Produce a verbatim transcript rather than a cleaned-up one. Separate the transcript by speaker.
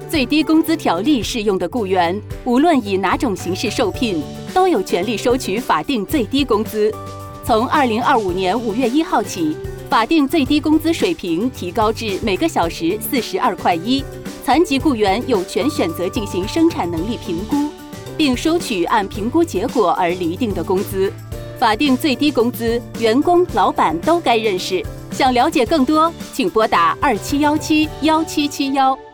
Speaker 1: 最低工资条例适用的雇员，无论以哪种形式受聘，都有权利收取法定最低工资。从二零二五年五月一号起，法定最低工资水平提高至每个小时四十二块一。残疾雇员有权选择进行生产能力评估，并收取按评估结果而厘定的工资。法定最低工资，员工、老板都该认识。想了解更多，请拨打二七幺七幺七七幺。